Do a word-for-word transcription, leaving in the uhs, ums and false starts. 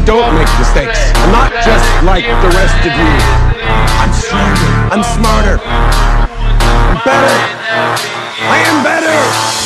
don't make mistakes. I'm not just like the rest of you. I'm stronger. I'm smarter. I'm better. I am better.